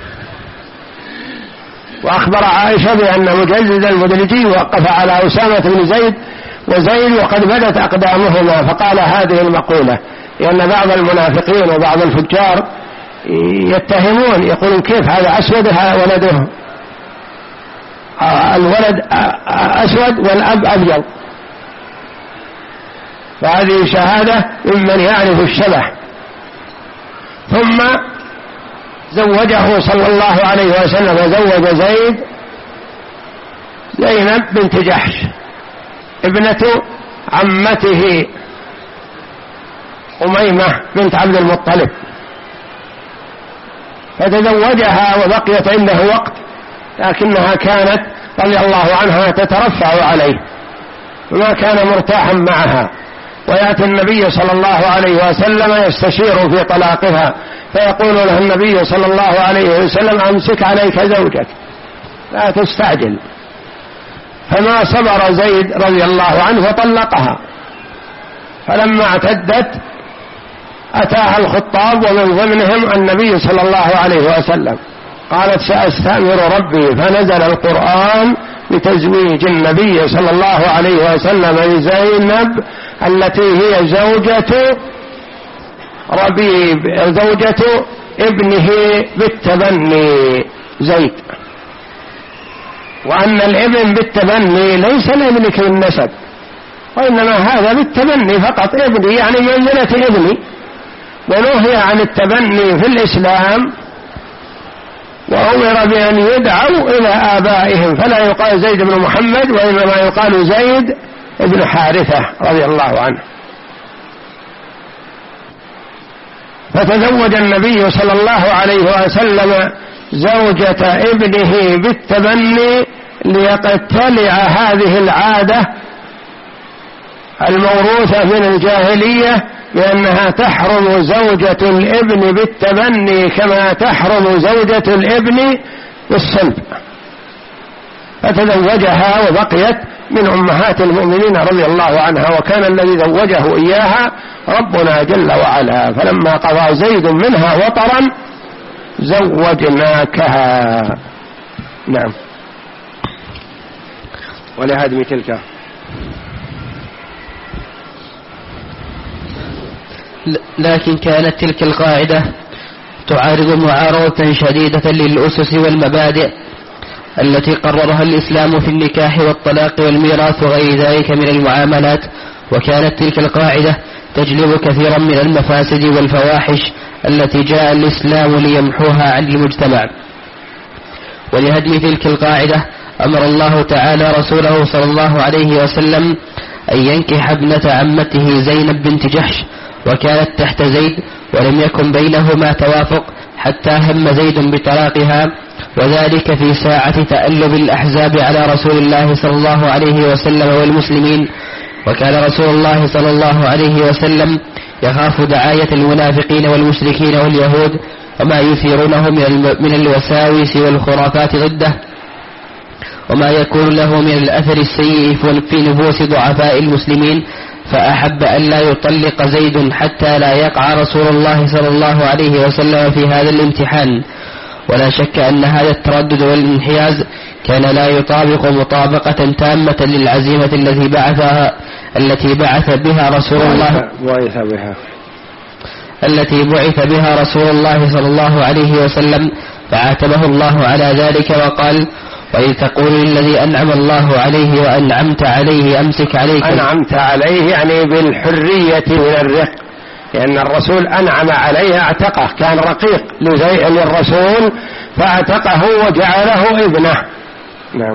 وأخبر عائشة بأن مجزز المدلجي وقف على أسامة بن زيد وزيد وقد بدت أقدامهما، فقال هذه المقولة، لأن بعض المنافقين وبعض الفجار يتهمون يقولون كيف هذا أسود ولده الولد أسود والأب أبيض، فهذه شهادة ممن يعرف الشبه. ثم زوجه صلى الله عليه وسلم، زوج زيد زينب بنت جحش ابنة عمته أميمة بنت عبد المطلب، فتزوجها وبقيت عنده وقت، لكنها كانت رضي الله عنها تترفع عليه وما كان مرتاحا معها، ويأتي النبي صلى الله عليه وسلم يستشير في طلاقها، فيقول له النبي صلى الله عليه وسلم أمسك عليك زوجك لا تستعجل، فما صبر زيد رضي الله عنه وطلقها. فلما اعتدت أتاها الخطاب ومن ضمنهم النبي صلى الله عليه وسلم، قالت سأستأمر ربي، فنزل القرآن لتزويج النبي صلى الله عليه وسلم لزينب التي هي زوجة ربيب زوجة ابنه بالتبني زيد، وأن الابن بالتبني ليس لابنك بالنسب، وإنما هذا بالتبني فقط، ابني يعني منزلة ابني، ونهي عن التبني في الإسلام، وأمر بأن يدعوا إلى آبائهم، فلا يقال زيد بن محمد وإنما يقال زيد بن حارثة رضي الله عنه. فتزوج النبي صلى الله عليه وسلم زوجة ابنه بالتبني ليقتلع هذه العادة الموروثة من الجاهلية بأنها تحرم زوجة الابن بالتبني كما تحرم زوجة الابن بالصلب، فتزوجها وبقيت من أمهات المؤمنين رضي الله عنها، وكان الذي زوجه إياها ربنا جل وعلا، فلما قضى زيد منها وطرا زوجناكها. نعم. ولهدم تلك لكن كانت تلك القاعدة تعارض معارضة شديدة للأسس والمبادئ التي قررها الإسلام في النكاح والطلاق والميراث وغير ذلك من المعاملات، وكانت تلك القاعدة تجلب كثيرا من المفاسد والفواحش التي جاء الإسلام ليمحوها عن المجتمع. ولهدم تلك القاعدة أمر الله تعالى رسوله صلى الله عليه وسلم أن ينكح ابنة عمته زينب بنت جحش، وكانت تحت زيد ولم يكن بينهما توافق حتى هم زيد بطلاقها، وذلك في ساعة تألب الأحزاب على رسول الله صلى الله عليه وسلم والمسلمين. وكان رسول الله صلى الله عليه وسلم يخاف دعاية المنافقين والمشركين واليهود وما يثيرونه من الوساوس والخرافات ضده، وما يكون له من الأثر السيء في نفوس ضعفاء المسلمين، فأحب أن لا يطلق زيد حتى لا يقع رسول الله صلى الله عليه وسلم في هذا الامتحان. ولا شك أن هذا التردد والانحياز كان لا يطابق مطابقة تامة للعزيمة التي بعثها التي بعث بها رسول الله بعث بها التي بعث بها رسول الله صلى الله عليه وسلم، فعاتبه الله على ذلك وقال: وإذ تقول للذي أنعم الله عليه وأنعمت عليه أمسك عليك. أنعمت عليه يعني بالحرية من الرق، لأن الرسول أنعم عليه اعتقه، كان رقيق للرسول فاعتقه وجعله ابنه. نعم.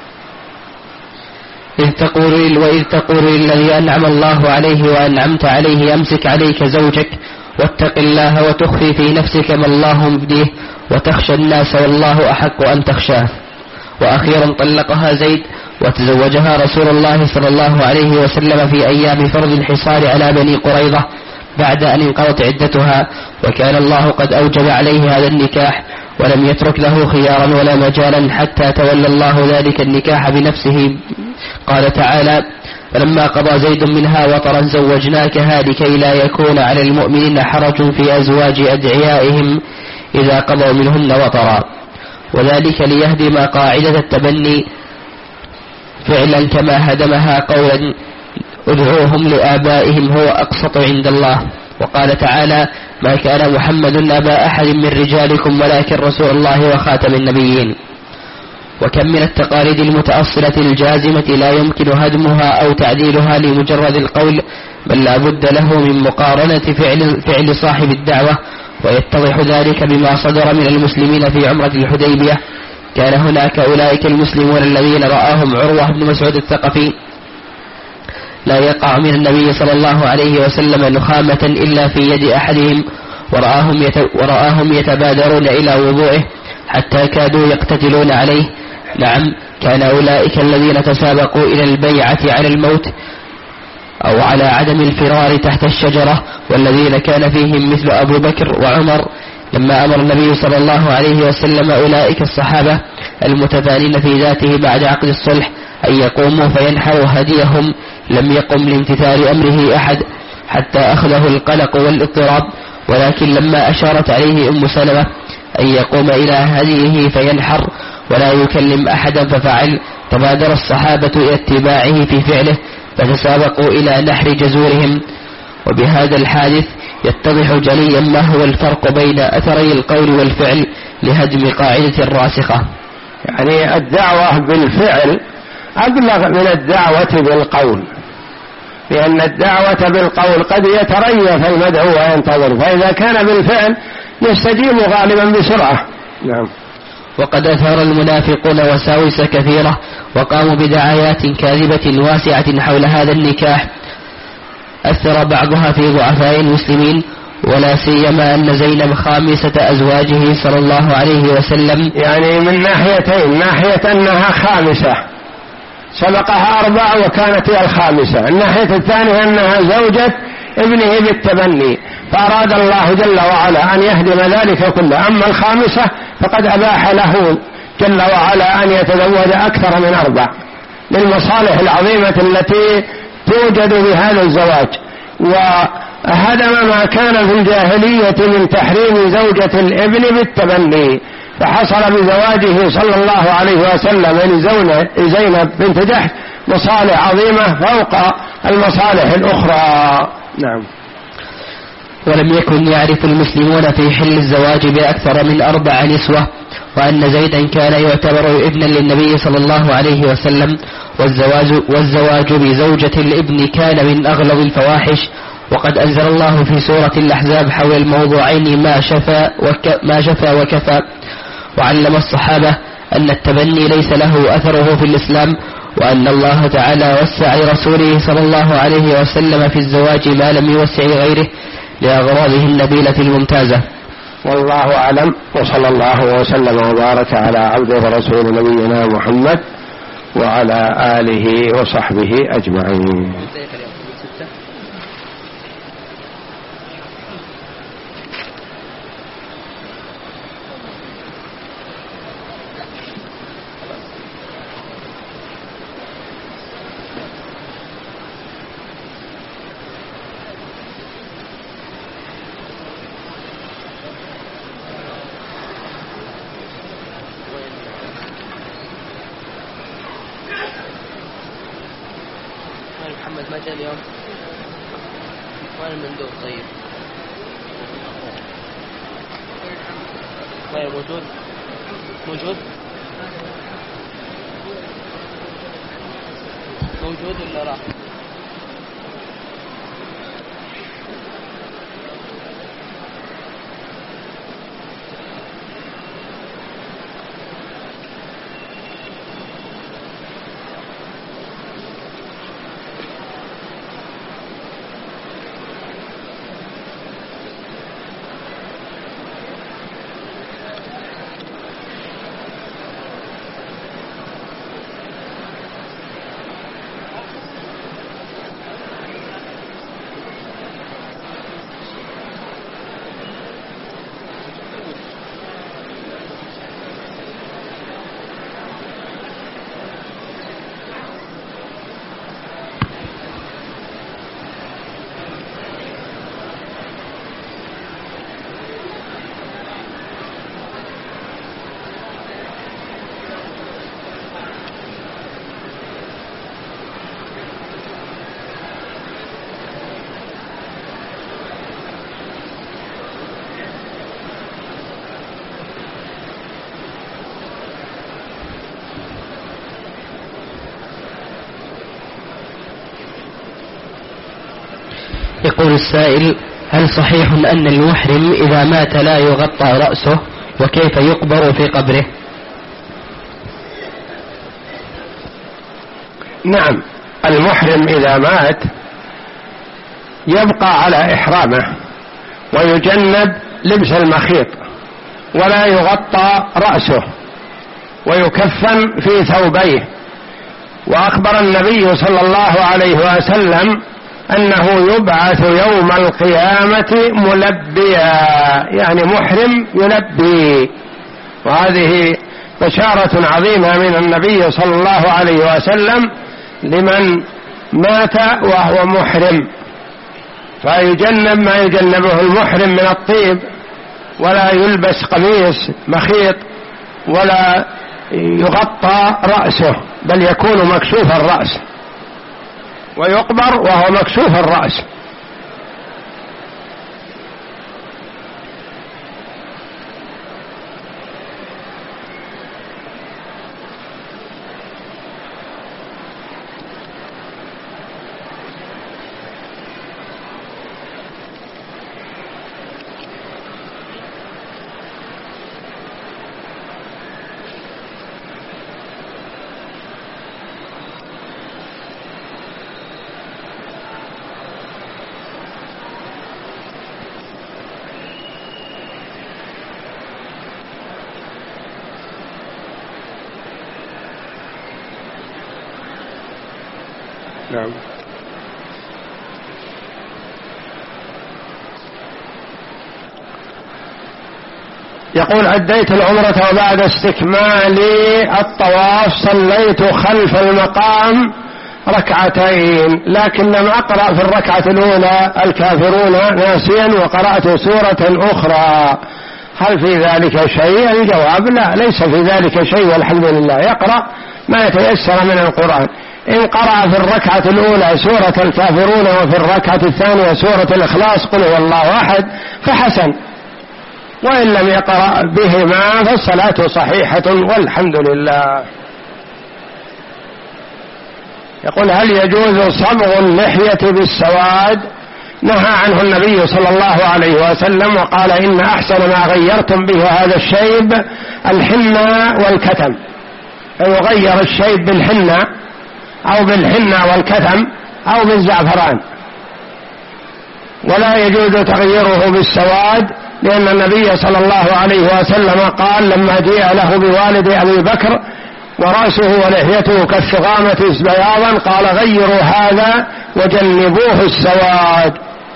إذ تقول وإذ تقول للذي أنعم الله عليه وأنعمت عليه أمسك عليك زوجك واتق الله وتخفي في نفسك ما الله مبديه وتخشى الناس والله أحق أن تخشاه. وأخيرا طلقها زيد وتزوجها رسول الله صلى الله عليه وسلم في أيام فرض الحصار على بني قريظة بعد أن انقضت عدتها، وكان الله قد أوجب عليه هذا النكاح ولم يترك له خيارا ولا مجالا حتى تولى الله ذلك النكاح بنفسه. قال تعالى: فلما قضى زيد منها وطرا زوجناكها لكي لا يكون على المؤمنين حرج في أزواج أدعيائهم إذا قضوا منهن وطرا، وذلك ليهدم قاعدة التبني فعلا كما هدمها قولا: ادعوهم لآبائهم هو أقسط عند الله. وقال تعالى: ما كان محمد أبا أحد من رجالكم ولكن رسول الله وخاتم النبيين. وكم من التقاليد المتأصلة الجازمة لا يمكن هدمها أو تعديلها لمجرد القول، بل لا بد له من مقارنة فعل, فعل صاحب الدعوة، ويتضح ذلك بما صدر من المسلمين في عمرة الحديبية. كان هناك أولئك المسلمون الذين رآهم عروة بن مسعود الثقفي لا يقع من النبي صلى الله عليه وسلم نخامة إلا في يد أحدهم، ورآهم, ورآهم يتبادرون إلى وضوعه حتى كادوا يقتتلون عليه. نعم، كان أولئك الذين تسابقوا إلى البيعة على الموت أو على عدم الفرار تحت الشجرة، والذين كان فيهم مثل أبو بكر وعمر. لما أمر النبي صلى الله عليه وسلم أولئك الصحابة المتفانين في ذاته بعد عقد الصلح أن يقوموا فينحروا هديهم، لم يقم لامتثال أمره أحد حتى أخذه القلق والاضطراب، ولكن لما أشارت عليه أم سلمة أن يقوم إلى هديه فينحر ولا يكلم أحدا ففعل، تبادر الصحابة إلى اتباعه في فعله فتسابقوا إلى نحر جزورهم. وبهذا الحادث يتضح جليا ما هو الفرق بين أثري القول والفعل لهدم قاعدة راسخة. يعني الدعوة بالفعل أبلغ من الدعوة بالقول، لأن الدعوة بالقول قد يتريث المدعو وينتظر، فإذا كان بالفعل يستجيب غالبا بسرعة. نعم. وقد أثار المنافقون وساوس كثيرة وقاموا بدعايات كاذبة واسعة حول هذا النكاح، أثر بعضها في ضعفاء المسلمين، ولا سيما أن زينب خامسة أزواجه صلى الله عليه وسلم، يعني من ناحيتين: ناحية أنها خامسة سبقها أربع وكانت هي الخامسة، الناحية الثانية أنها زوجة ابنه بالتبني، فأراد الله جل وعلا أن يهدم ذلك كله. أما الخامسة فقد أباح له جل وعلا أن يتزوج أكثر من أربع للمصالح العظيمة التي توجد بهذا الزواج، وهدم ما كان في الجاهلية من تحريم زوجة الابن بالتبني، فحصل بزواجه صلى الله عليه وسلم لزينب بنت جحش مصالح عظيمة فوق المصالح الأخرى. نعم. ولم يكن يعرف المسلمون في حل الزواج بأكثر من أربع نسوة، وأن زيدا كان يعتبر ابنا للنبي صلى الله عليه وسلم، والزواج, والزواج بزوجة الابن كان من أغلظ الفواحش. وقد أنزل الله في سورة الأحزاب حول الموضوعين ما شفى, وك ما شفى وكفى، وعلم الصحابة أن التبني ليس له أثره في الإسلام، وأن الله تعالى وسع لرسوله صلى الله عليه وسلم في الزواج ما لم يوسع غيره لأغراضه النبيلة الممتازة. والله أعلم، وصلى الله وسلم وبارك على عبده ورسول نبينا محمد وعلى آله وصحبه أجمعين. محمد ما جاء اليوم، وين المندوب؟ طيب طيب موجود موجود موجود ولا راح؟ يقول السائل: هل صحيح أن المحرم إذا مات لا يغطى رأسه؟ وكيف يقبر في قبره؟ نعم، المحرم إذا مات يبقى على إحرامه ويجنب لبس المخيط ولا يغطى رأسه ويكفن في ثوبيه. وأخبر النبي صلى الله عليه وسلم أنه يبعث يوم القيامة ملبيا، يعني محرم يلبي، وهذه بشارة عظيمة من النبي صلى الله عليه وسلم لمن مات وهو محرم، فيجنب ما يجنبه المحرم من الطيب، ولا يلبس قميص مخيط، ولا يغطى رأسه، بل يكون مكشوف الرأس، ويقبر وهو مكشوف الرأس. نعم. يقول: أديت العمرة وبعد استكمال الطواف صليت خلف المقام ركعتين، لكن لم أقرأ في الركعة الأولى الكافرون ناسيا وقرأت سورة أخرى، هل في ذلك شيء؟ الجواب: لا، ليس في ذلك شيء والحمد لله، يقرأ ما يتيسر من القرآن. إن قرأ في الركعة الأولى سورة الكافرون وفي الركعة الثانية سورة الإخلاص قل هو الله أحد فحسن، وإن لم يقرأ بهما فالصلاة صحيحة والحمد لله. يقول: هل يجوز صبغ اللحية بالسواد؟ نهى عنه النبي صلى الله عليه وسلم وقال: إن أحسن ما غيرتم به هذا الشيب الحنة والكتم، فيغير الشيب بالحنة أو بالحنة والكتم أو بالزعفران، ولا يجوز تغييره بالسواد، لأن النبي صلى الله عليه وسلم قال لما جاء له بوالد أبي بكر ورأسه ولحيته كالشغامة بياضا قال: غيروا هذا وجنبوه السواد.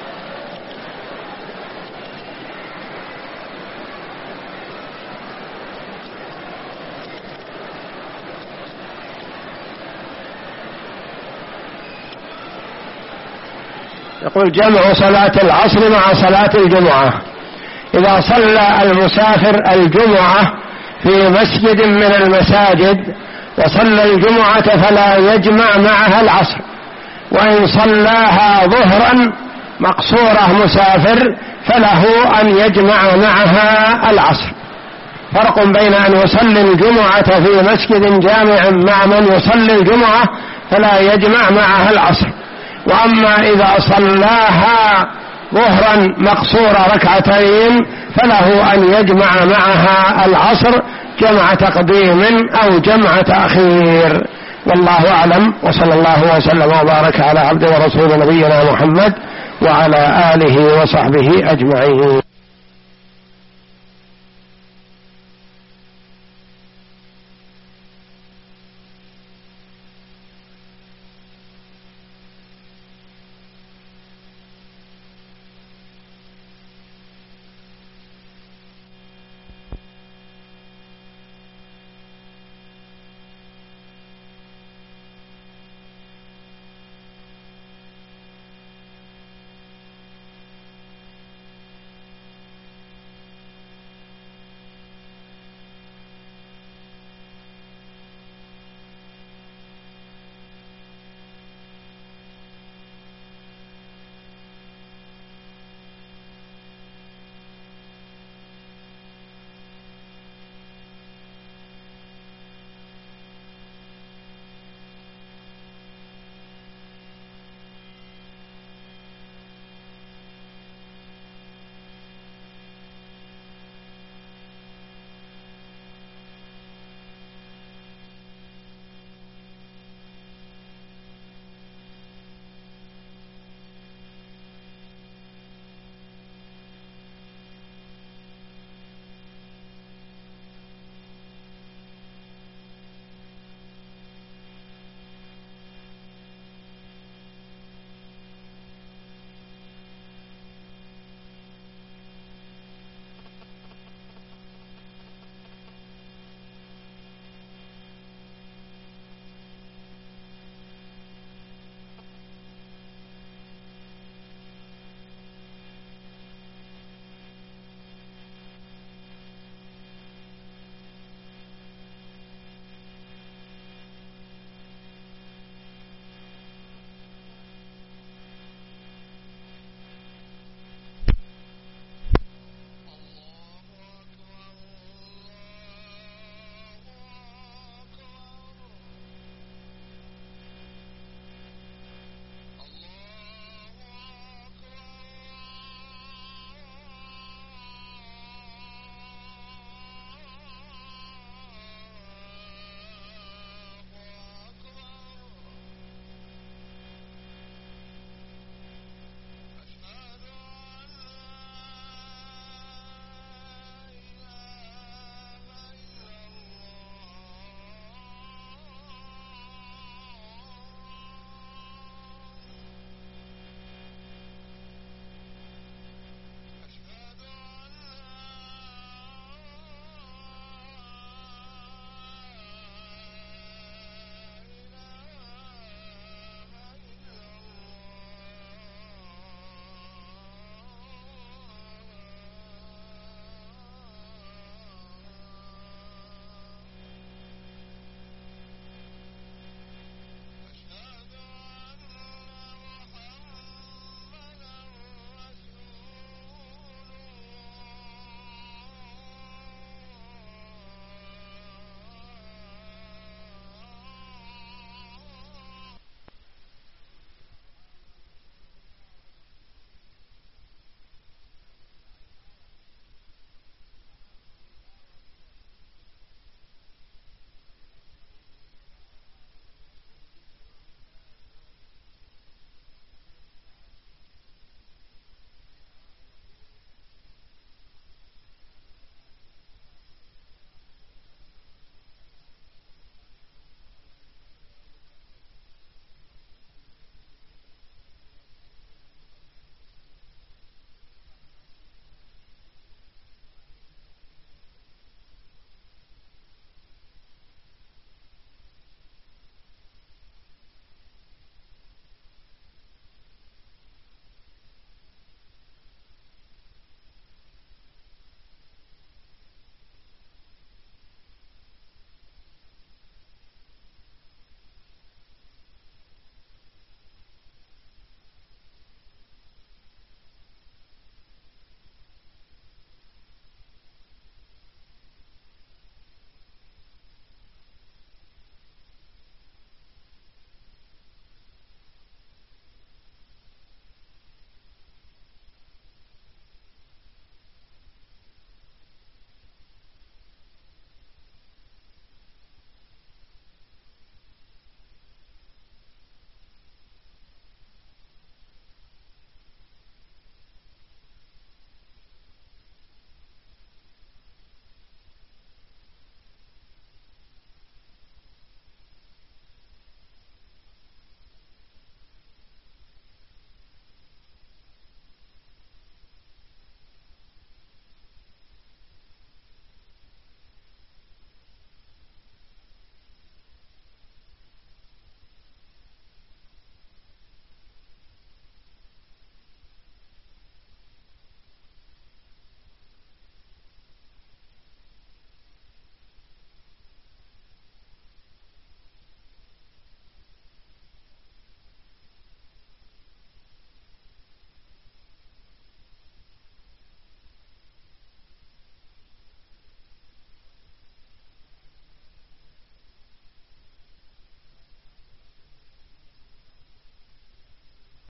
يقول: جمع صلاة العصر مع صلاة الجمعة. إذا صلى المسافر الجمعة في مسجد من المساجد وصلى الجمعة فلا يجمع معها العصر، وإن صلاها ظهرا مقصورة مسافر فله أن يجمع معها العصر. فرق بين أن يصلي الجمعة في مسجد جامع مع من يصلي الجمعة فلا يجمع معها العصر، وأما إذا صلاها ظهرا مقصورة ركعتين فله أن يجمع معها العصر جمع تقديم أو جمع تأخير، والله أعلم. وصلى الله وسلم وبارك على عبد ورسول نبينا محمد وعلى آله وصحبه أجمعين.